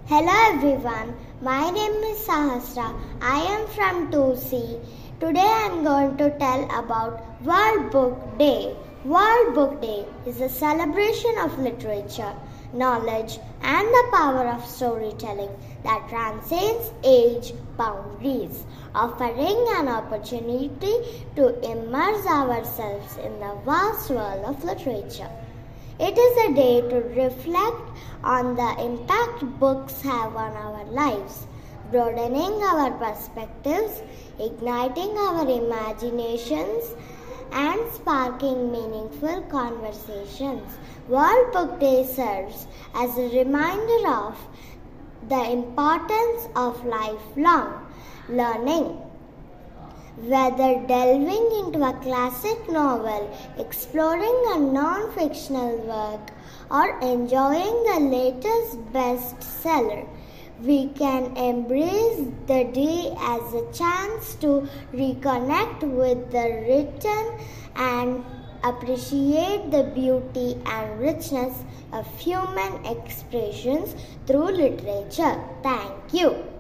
Hello everyone, my name is Sahasra. I am from 2C. Today I am going to tell about World Book Day. World Book Day is a celebration of literature, knowledge and the power of storytelling that transcends age boundaries, offering an opportunity to immerse ourselves in the vast world of literature. It is a day to reflect on the impact books have on our lives, broadening our perspectives, igniting our imaginations, and sparking meaningful conversations. World Book Day serves as a reminder of the importance of lifelong learning. Whether delving into a classic novel, exploring a non-fictional work, or enjoying the latest bestseller, we can embrace the day as a chance to reconnect with the written and appreciate the beauty and richness of human expressions through literature. Thank you.